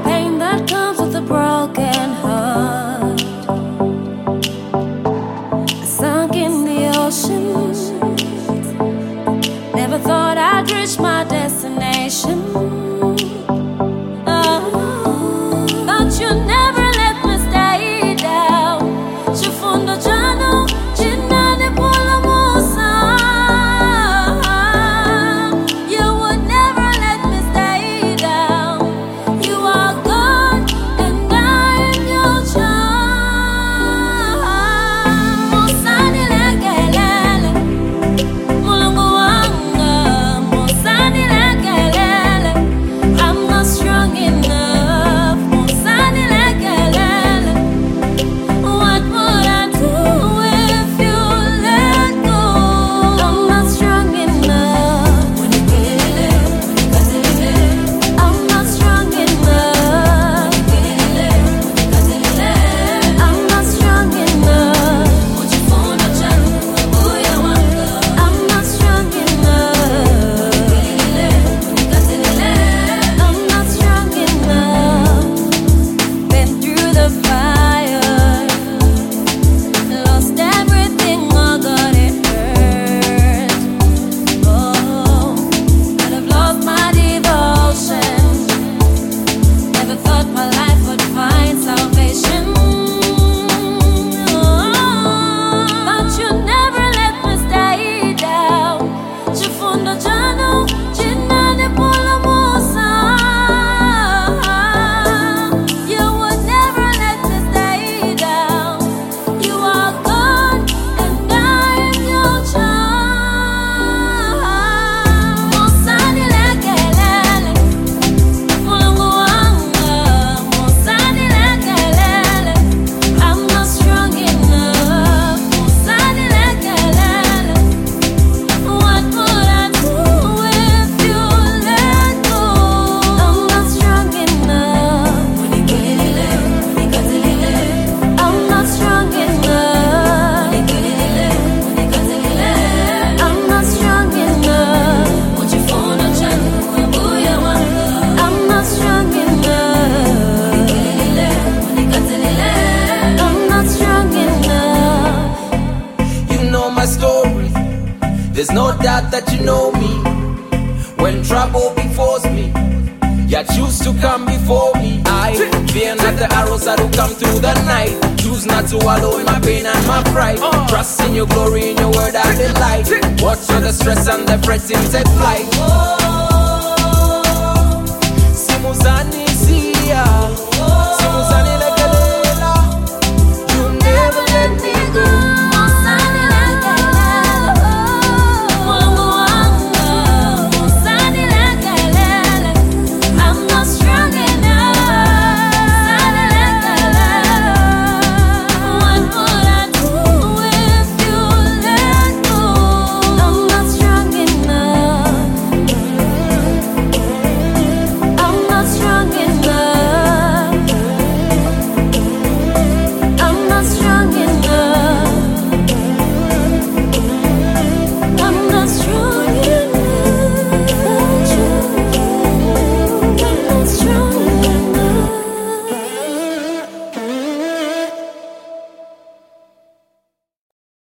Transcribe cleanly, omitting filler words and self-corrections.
pain that comes with a broken heart. I sunk in the ocean. Never thought I'd reach my destination. But you never let me stay down. Chifundo jano, jinane pula musa. You would never let me stay down. You are God and I am your child. Musani lekelele, mulungu wanga. Musani lekelele, I'm not strong enough. Musani lekelele, what would I do if you let go? I'm not strong enough. I'm not strong enough. I'm not strong enough. I'm not strong enough. I'm not strong enough. Been through the fire, lost everything, all got it hurt. Oh, could have lost my devotion. Never thought my life would find salvation. But you never let me stay down. Chifundo jano, jinane pula musa. You would never let me stay down. You are God and I am your child. Musani lekelele, mulungu wanga. Musani lekelele, I'm not strong enough. Musani lekelele, what would I do if you let go? I'm not strong enough. I'm not strong enough. I'm not strong enough. I'm not strong enough. I'm not strong enough. You know my story. There's no doubt that you know me. When trouble befalls me, you choose to come before me. I fear not the arrows that will come through the night. Choose not to wallow in my pain and my pride. Trust in your glory, in your word I delight. Watch for the stress and the fretting take flight. Simuzani